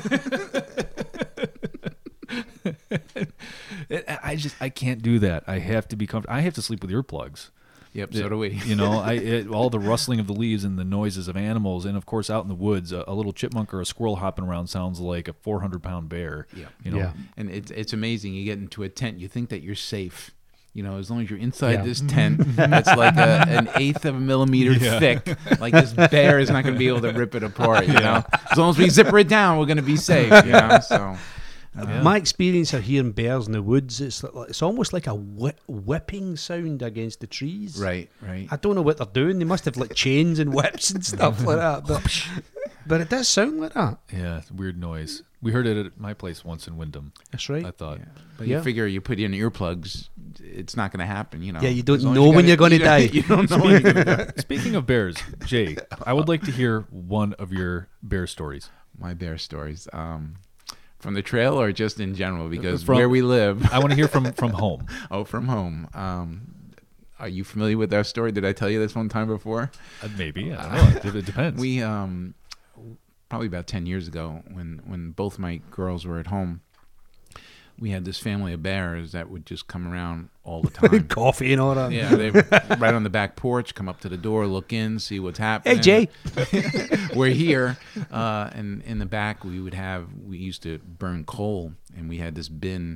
I can't do that. I have to be comfortable. I have to sleep with earplugs. Yep, so do we. All the rustling of the leaves and the noises of animals, and of course out in the woods, a little chipmunk or a squirrel hopping around sounds like a 400-pound bear. Yeah. Yeah. And it's amazing. You get into a tent, you think that you're safe. As long as you're inside this tent, that's like an eighth of a millimeter thick. Like this bear is not going to be able to rip it apart. As long as we zipper it down, we're going to be safe. So. My experience of hearing bears in the woods, it's almost like a whipping sound against the trees. Right. I don't know what they're doing. They must have chains and whips and stuff like that. But it does sound like that. Yeah, it's a weird noise. We heard it at my place once in Wyndham. That's right. I thought. Yeah. But Yeah. you figure you put in earplugs, it's not going to happen. Yeah, you don't As long as know when you're going to you die. You don't know when you're going to die. Speaking of bears, Jay, I would like to hear one of your bear stories. My bear stories. From the trail or just in general? Because From- where we live. I want to hear from home. Oh, from home. Are you familiar with our story? Did I tell you this one time before? Maybe. I don't know. It depends. We probably about 10 years ago, when both my girls were at home, we had this family of bears that would just come around all the time. Coffee and all that. Yeah, they right on the back porch, come up to the door, look in, see what's happening. Hey, Jay. We're here, and in the back we used to burn coal, and we had this bin.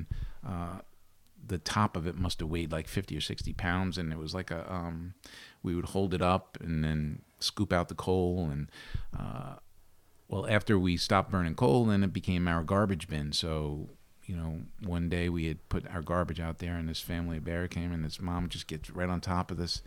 The top of it must have weighed like 50 or 60 pounds, and it was like we would hold it up and then scoop out the coal, and well, after we stopped burning coal, then it became our garbage bin. So one day we had put our garbage out there, and this family of bear came, and this mom just gets right on top of this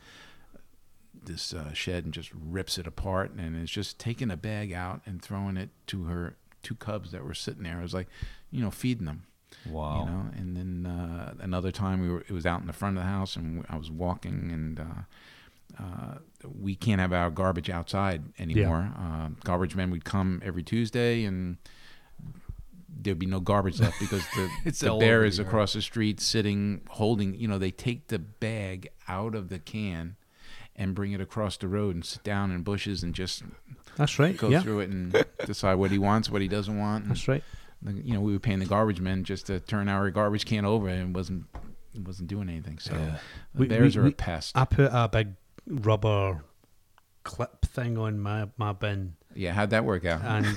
shed and just rips it apart, and is just taking a bag out and throwing it to her two cubs that were sitting there. It was like, feeding them. Wow. You know, and then another time it was out in the front of the house, and I was walking, and we can't have our garbage outside anymore. Garbage men would come every Tuesday, and there'd be no garbage left because the bear is across the street sitting, holding, they take the bag out of the can and bring it across the road and sit down in bushes and just That's right. go through it and decide what he wants, what he doesn't want. That's right. We were paying the garbage men just to turn our garbage can over, and it wasn't doing anything. So the bears are a pest. I put a big rubber clip thing on my bin. Yeah, how'd that work out? And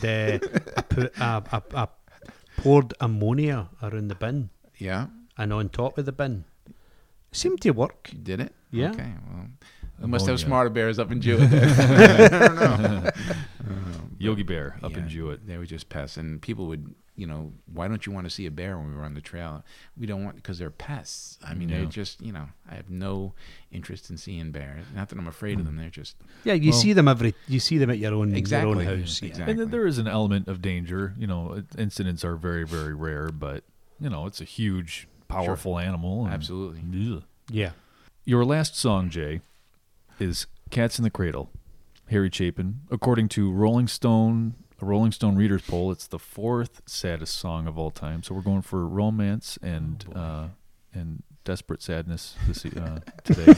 I poured ammonia around the bin. Yeah. And on top of the bin. It seemed to work. Did it? Yeah. Okay, well, they must have smarter bears up in Jewett. I don't know. Yogi Bear up in Jewett. They were just pests, and people would, why don't you want to see a bear when we were on the trail? We don't want, because they're pests. I mean, they're just, I have no interest in seeing bears. Not that I'm afraid of them. They're just you see them at your own exactly, your own house. Exactly. And then there is an element of danger. Incidents are very, very rare, but it's a huge, powerful animal. Absolutely. Yeah. Your last song, Jay, is "Cats in the Cradle." Harry Chapin. According to a Rolling Stone readers poll, it's the 4th saddest song of all time. So we're going for romance and desperate sadness today.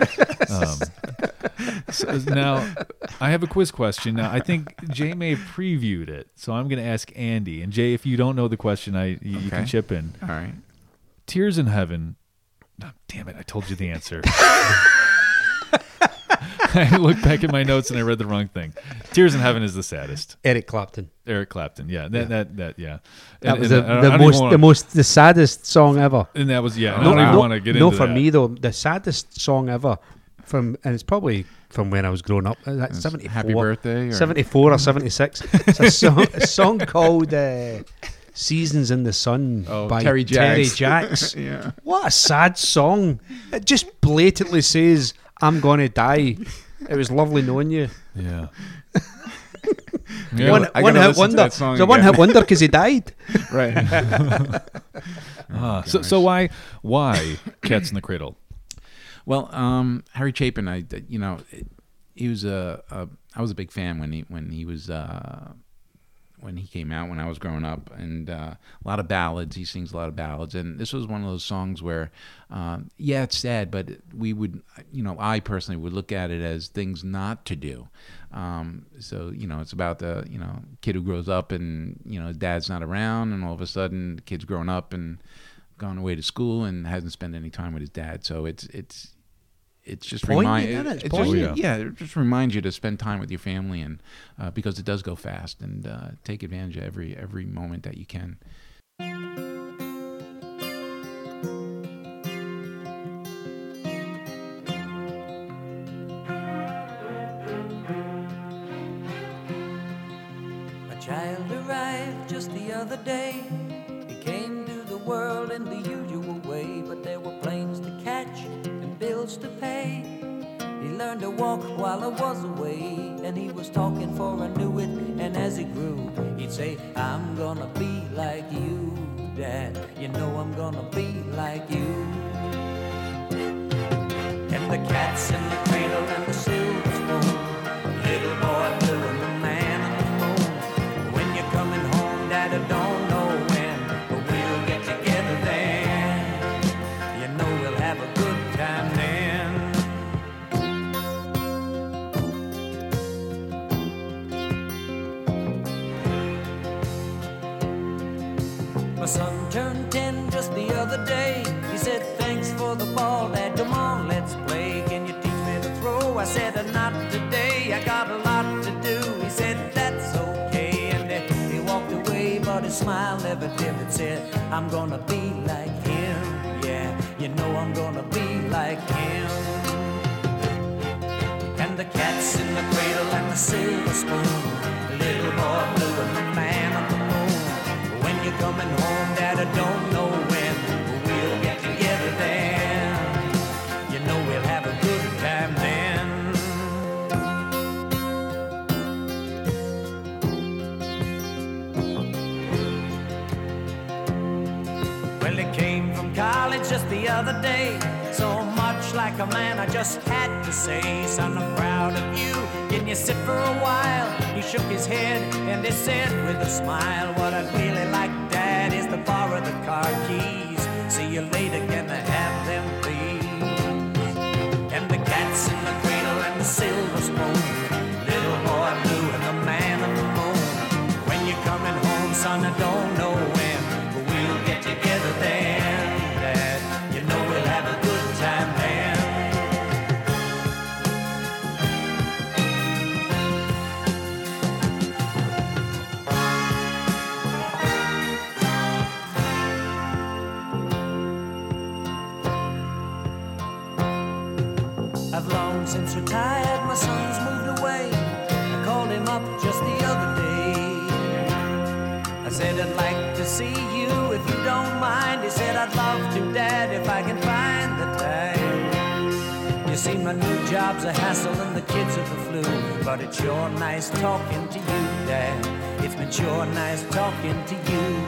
So now, I have a quiz question. Now, I think Jay may have previewed it, so I'm going to ask Andy. And Jay, if you don't know the question, you can chip in. All right. Tears in Heaven. Oh, damn it! I told you the answer. I looked back at my notes and I read the wrong thing. Tears in Heaven is the saddest. Eric Clapton. Yeah. That was the saddest song ever. And that was I don't even want to get into that. No, for me though, the saddest song ever and it's probably from when I was growing up. That's 74. Happy Birthday. 74 or 76. It's a song called Seasons in the Sun by Terry Jacks. Yeah. What a sad song. It just blatantly says, I'm going to die. It was lovely knowing you. Yeah. One hit wonder. It's a one hit wonder because he died. Right. So why Cats in the Cradle? Well, Harry Chapin, he was I was a big fan when he came out when I was growing up, and a lot of ballads. He sings a lot of ballads, and this was one of those songs where, it's sad, but we would, I personally would look at it as things not to do. So it's about the kid who grows up and his dad's not around, and all of a sudden the kid's grown up and gone away to school and hasn't spent any time with his dad. So it just it just reminds you to spend time with your family, and because it does go fast, and take advantage of every moment that you can. A child arrived just the other day. He came to the world in the usual way, but there were planes to catch and bills to pay. He learned to walk while I was away, and he was talking for I knew it. And as he grew, he'd say, I'm gonna be like you, Dad. You know I'm gonna be like you. And the cat's in the cradle and the silver spoon, little boy blue and the man on the moon. When you're coming home, Dad, I don't know when, but we'll get together then. You know we'll have a good time then. My son turned 10 just the other day. He said, thanks for the ball, Dad, come on, let's play. Can you teach me to throw? I said, not today, I got a lot to do. He said, that's okay, and he walked away, but his smile never dimmed and said, I'm gonna be like him, yeah, you know I'm gonna be like him. And the cat's in the cradle and the silver spoon, little boy blue and the man on the moon. When you're coming home, Dad, I don't know when, but we'll get together then. You know we'll have a good time then. came from college just the other day. So much like a man, I just had to say, son, I'm proud of you. Can you sit for a while? He shook his head and he said with a smile, what I'd really like, Dad, is to borrow the car keys. See you later, can I have them, please? And the cat's in the cradle and the silver spoon, little boy blue and the man on the moon. When you're coming home, son, I don't know when, but we'll get together then, Dad. You know we'll have a good time then. I've long since retired, my son's moved away. I called him up just the other day. I said I'd like to see you if you don't mind. He said I'd love to, Dad, if I can find the time. You see, my new job's a hassle and the kids are the flu, but it's sure nice talking to you, Dad. It's been sure nice talking to you.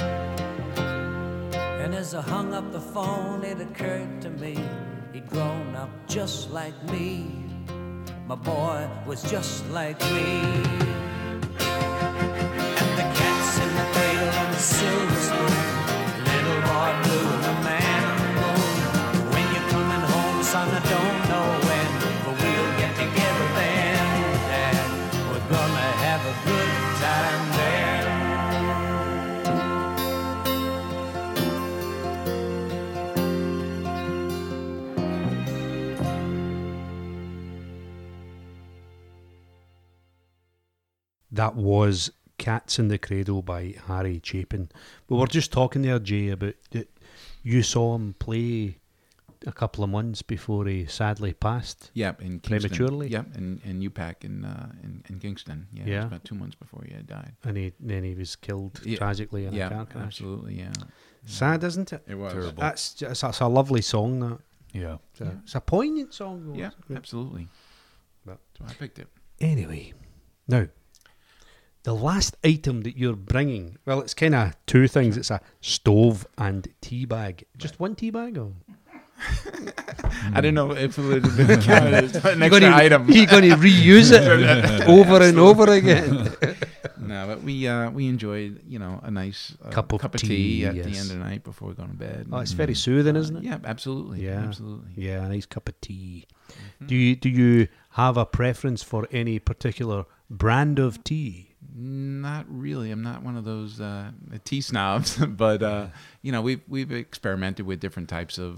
And as I hung up the phone, it occurred to me, he'd grown up just like me. My boy was just like me. And the cat's in the cradle and the silver spoon, little boy blue and the man on the moon. When you're coming home, son, I don't know when, but we'll get together then, Dad. We're gonna have a good time there. That was Cats in the Cradle by Harry Chapin. We were just talking there, Jay, about that you saw him play a couple of months before he sadly passed. Yep, in Kingston. Prematurely? Yep, in UPAC in Kingston. Yeah, it was about 2 months before he had died. And then he was killed tragically in a car crash. Absolutely, yeah. Sad, isn't it? It was. Terrible. That's a lovely song, that. Yeah. It's a poignant song. Though. Yeah, absolutely. But, so I picked it. Anyway, now, the last item that you're bringing, well, it's kind of two things. It's a stove and tea bag. Just one tea bag? Or? I don't know if it would have been counted as an extra item. You're going to reuse it over and over again. No, but we enjoyed, a nice cup of tea at yes. the end of the night before we go to bed. Oh, it's very soothing, isn't it? Yeah, absolutely. Yeah, absolutely. Yeah, a nice cup of tea. Mm-hmm. Do you have a preference for any particular brand of tea? Not really. I'm not one of those tea snobs, but we've experimented with different types of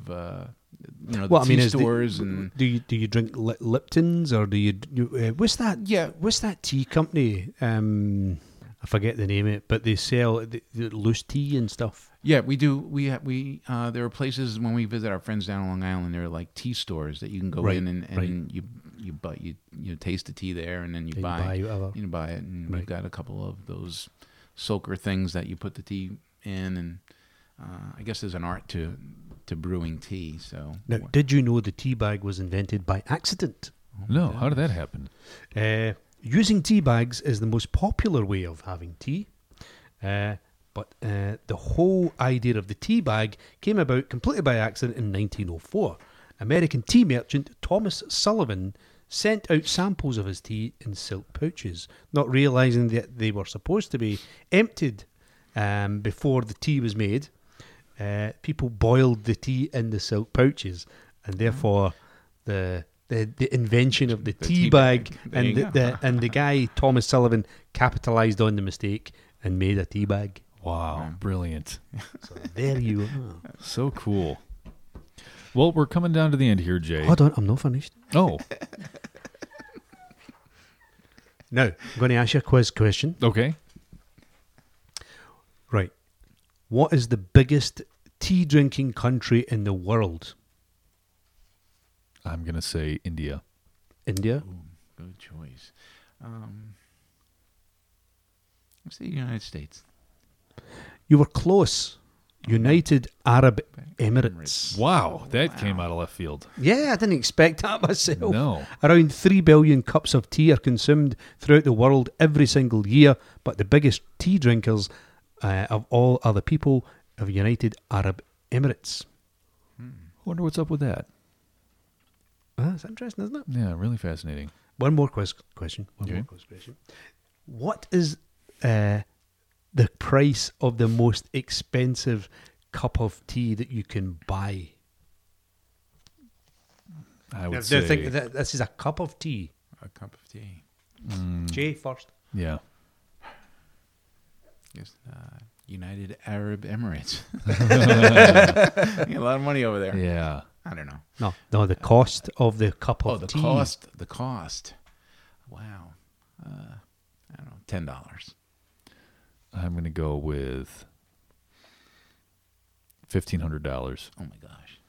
tea stores. And do you drink Lipton's, or do you what's that? Yeah, what's that tea company? I forget the name of it, but they sell the loose tea and stuff. Yeah, we do. We there are places when we visit our friends down on Long Island. There are like tea stores that you can go in and you taste the tea there, and then you buy it. And we've got a couple of those soaker things that you put the tea in, and I guess there's an art to brewing tea. So now, did you know the tea bag was invented by accident? No, how did that happen? Using tea bags is the most popular way of having tea. But the whole idea of the tea bag came about completely by accident in 1904. American tea merchant Thomas Sullivan sent out samples of his tea in silk pouches, not realising that they were supposed to be emptied before the tea was made. People boiled the tea in the silk pouches, and therefore the invention of the tea bag and the guy Thomas Sullivan capitalised on the mistake and made a tea bag. Wow, brilliant. So there you are. So cool. Well, we're coming down to the end here, Jay. Hold on, I'm not finished. Oh. Now, I'm going to ask you a quiz question. Okay. Right. What is the biggest tea drinking country in the world? I'm going to say India. India? Ooh, good choice. Let's say United States. You were close. United Arab Emirates. Wow, that came out of left field. Yeah, I didn't expect that myself. No. Around 3 billion cups of tea are consumed throughout the world every single year, but the biggest tea drinkers of all are the people of United Arab Emirates. Wonder what's up with that. That's interesting, isn't it? Yeah, really fascinating. One more question. What is the price of the most expensive cup of tea that you can buy? I would Now, say... think that this is a cup of tea. A cup of tea. Jay first. Yeah. Yes. United Arab Emirates. You got a lot of money over there. Yeah. I don't know. No, the cost of the cup of the tea. The cost. Wow. I don't know. $10. I'm going to go with $1,500. Oh my gosh.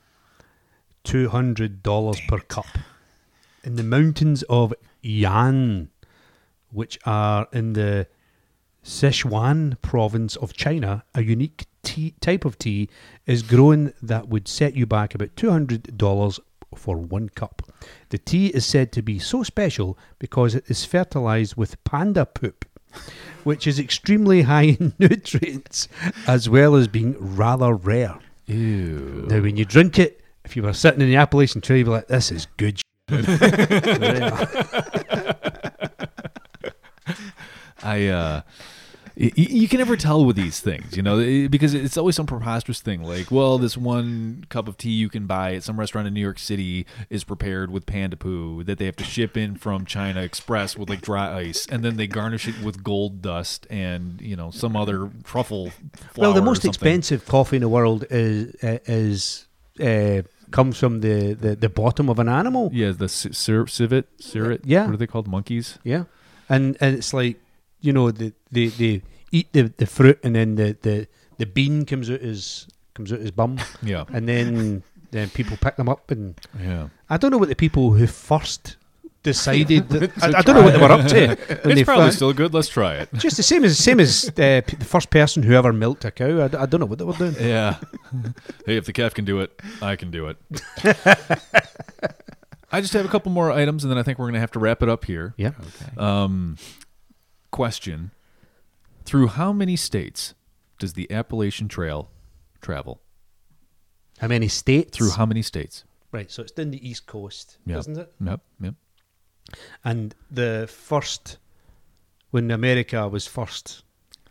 $200 per cup. In the mountains of Yan, which are in the Sichuan province of China, a unique type of tea is grown that would set you back about $200 for one cup. The tea is said to be so special because it is fertilized with panda poop, which is extremely high in nutrients, as well as being rather rare. Ew. Now, when you drink it, if you were sitting in the Appalachian Trail, you'd be like, this is good You can never tell with these things, because it's always some preposterous thing. Like, well, this one cup of tea you can buy at some restaurant in New York City is prepared with panda poo that they have to ship in from China Express with like dry ice, and then they garnish it with gold dust and some other truffle flour. Well, the most or something. expensive coffee in the world comes from the bottom of an animal. Yeah, the civet. Yeah. What are they called? Monkeys. Yeah, and it's like they eat the fruit, and then the bean comes out his bum. Yeah, and then people pick them up, and yeah. I don't know what the people who first decided. I don't know what they were up to. It's probably still good. Let's try it. Just the same as the first person who ever milked a cow. I don't know what they were doing. Yeah. Hey, if the calf can do it, I can do it. I just have a couple more items, and then I think we're going to have to wrap it up here. Yeah. Okay. Question. Through how many states does the Appalachian Trail travel? How many states? Through how many states? Right, so it's down the East Coast, Yep. isn't it? Yep. And the first, when America was first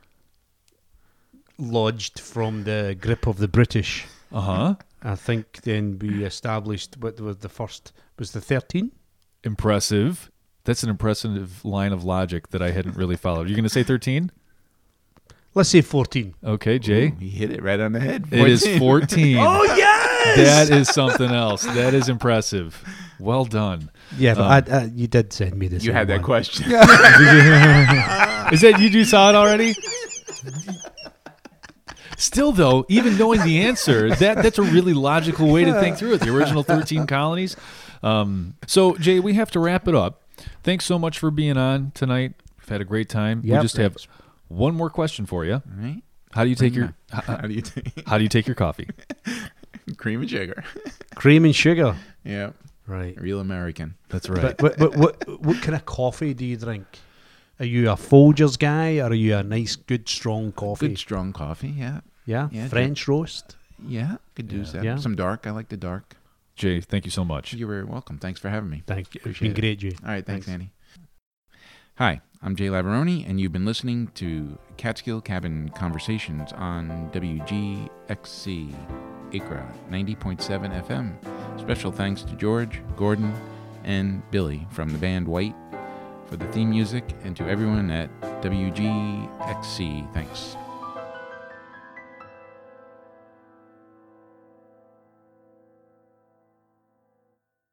lodged from the grip of the British, Uh-huh. I think then we established what was the first, was the 13? Impressive. That's an impressive line of logic that I hadn't really followed. You're going to say 13? Let's say 14. Okay, Jay. Ooh, he hit it right on the head. It is 14. Oh, yes! That is something else. That is impressive. Well done. Yeah, but you did send me this. You had that question. Is that you saw it already? Still, though, even knowing the answer, that's a really logical way to think through it. The original 13 colonies. So, Jay, we have to wrap it up. Thanks so much for being on tonight. We've had a great time. Yep, we just have one more question for you. All right. How do you take your How do you take How do you take your coffee? cream and sugar? Cream and sugar. Yeah. Right. Real American. That's right. But what kind of coffee do you drink? Are you a Folgers guy, or are you a nice, good, strong coffee? Good strong coffee. Yeah. Yeah? Yeah, French roast? Yeah. Could do that. Yeah. Some dark. I like the dark. Jay, thank you so much. You're very welcome. Thanks for having me. Thank you. It's Appreciate been great, Jay. All right. Thanks, Andy. Hi, I'm Jay Lavaroni, and you've been listening to Catskill Cabin Conversations on WGXC Acra 90.7 FM. Special thanks to George, Gordon, and Billy from the band White for the theme music, and to everyone at WGXC. Thanks.